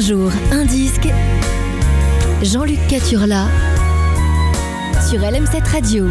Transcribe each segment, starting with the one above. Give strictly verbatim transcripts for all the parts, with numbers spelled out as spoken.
jour, un disque. Jean-Luc Caturla sur L M sept Radio.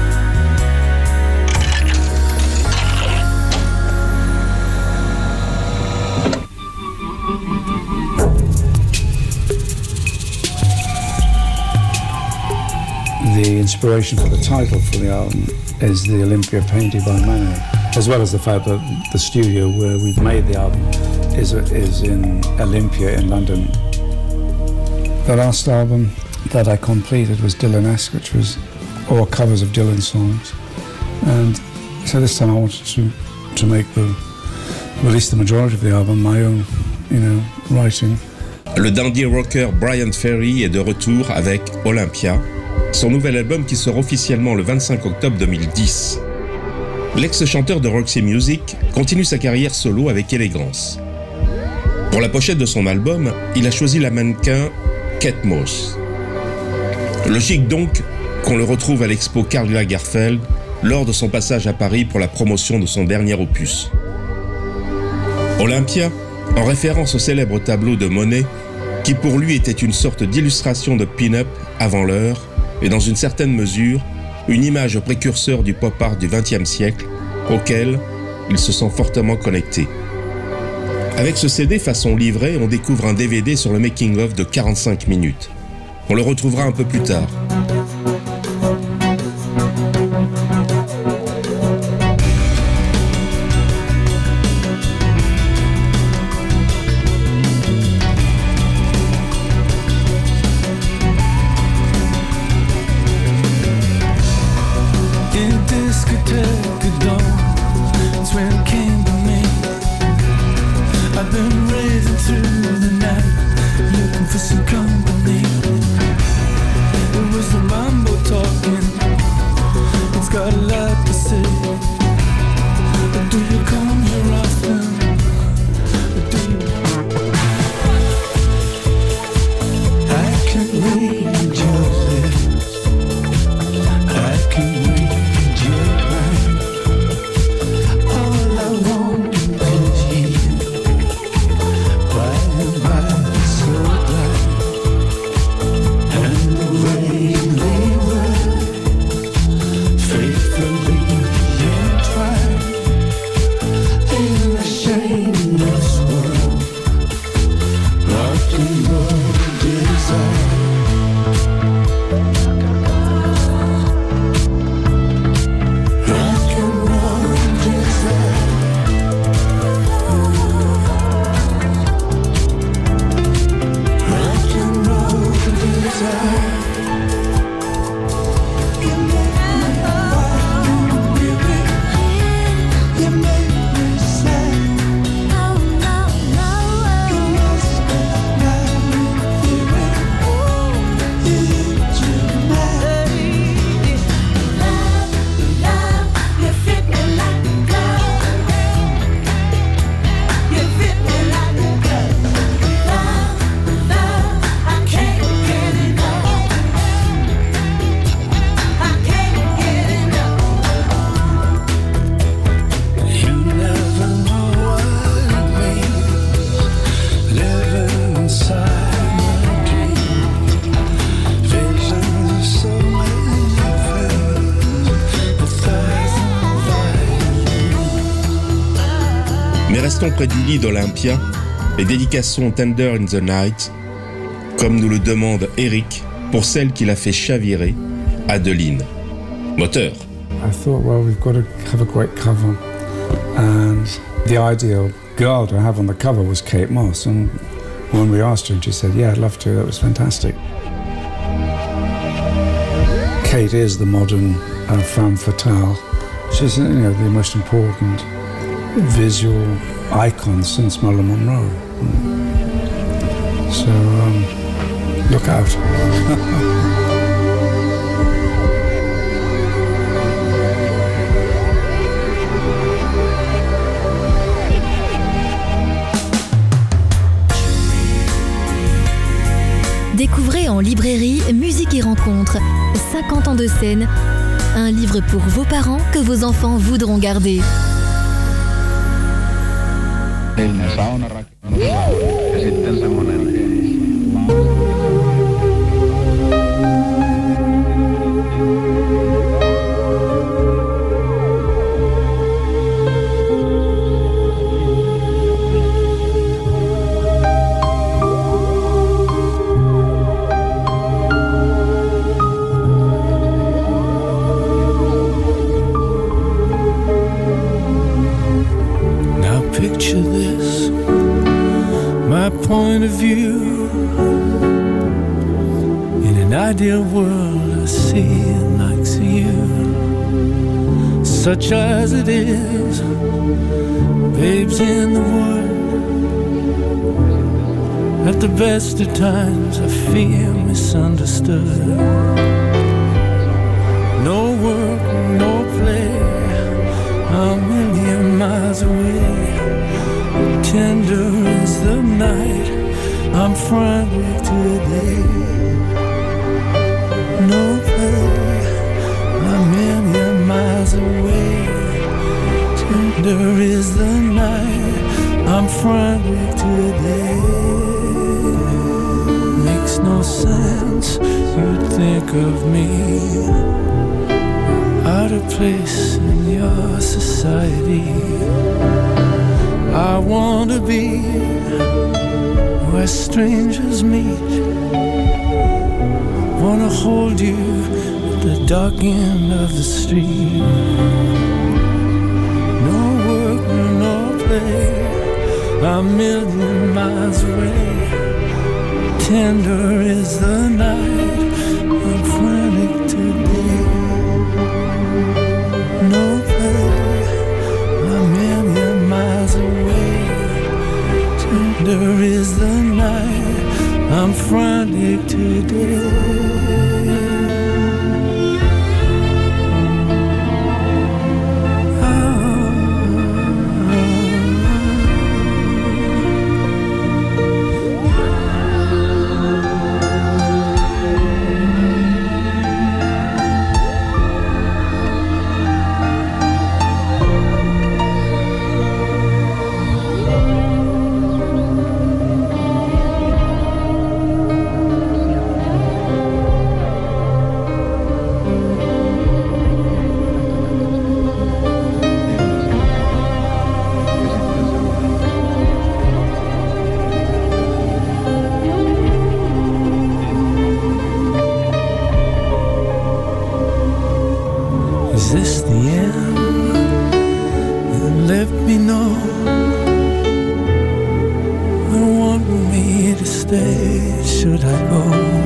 The inspiration for the title for the album is the Olympia painted by Manet, as well as the fact that the studio where we've made the album is, is in Olympia in London. The last album that I completed was Dylan-esque, which was all covers of Dylan songs. And so this time I wanted to, to make the, release the majority of the album, my own, you know, writing. Le dandy rocker Bryan Ferry est de retour avec Olympia, son nouvel album qui sort officiellement le vingt-cinq octobre deux mille dix. L'ex-chanteur de Roxy Music continue sa carrière solo avec élégance. Pour la pochette de son album, il a choisi la mannequin Kate Moss. Logique donc qu'on le retrouve à l'expo Karl Lagerfeld lors de son passage à Paris pour la promotion de son dernier opus. Olympia, en référence au célèbre tableau de Monet, qui pour lui était une sorte d'illustration de pin-up avant l'heure, et dans une certaine mesure, une image précurseur du pop art du vingtième siècle, auquel il se sent fortement connecté. Avec ce C D façon livret, on découvre un D V D sur le making-of de quarante-cinq minutes. On le retrouvera un peu plus tard. Restons près du lit d'Olympia et dédications Tender in the Night, comme nous le demande Eric pour celle qui l'a fait chavirer, Adeline. Moteur. I thought, well, we've got to have a great cover, and the ideal girl to have on the cover was Kate Moss, and when we asked her, she said, yeah, I'd love to, that was fantastic. Kate is the modern uh, femme fatale. She's, you know, the most important visual icon since Marilyn Monroe. So, um, look out. Découvrez en librairie Musique et Rencontres, cinquante ans de scène, un livre pour vos parents que vos enfants voudront garder. Saunarakennuslaulu ja sitten semmoinen my point of view. In an ideal world, I see it like you. Such as it is, babes in the wood. At the best of times, I feel misunderstood. No work, no play, a million miles away. Tender is the night, I'm frantic today. No play, a million miles away. Tender is the night, I'm frantic today. Makes no sense, you'd think of me out of place in your society. I want to be where strangers meet. Wanna hold you at the dark end of the street. No work, no play, a million miles away. Tender is the night, I'm frantic today. No play, a million miles away. Tender is the night, I'm frantic today. Is this the end? Then let me know. I want me to stay, should I go?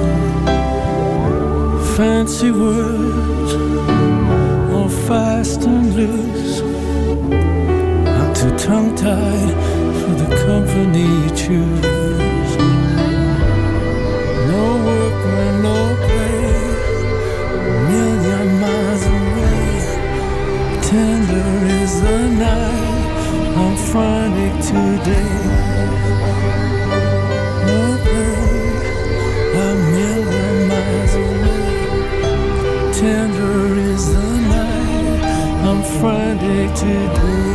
Fancy words, all fast and loose. I'm too tongue-tied for the company you choose. No work, no play, a million miles away. Tender is the night, I'm frantic today. No play, a million miles away. Tender is the night, I'm frantic today.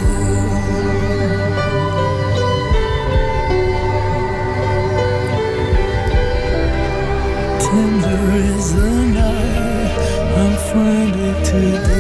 Tender is the night, I'm frantic today.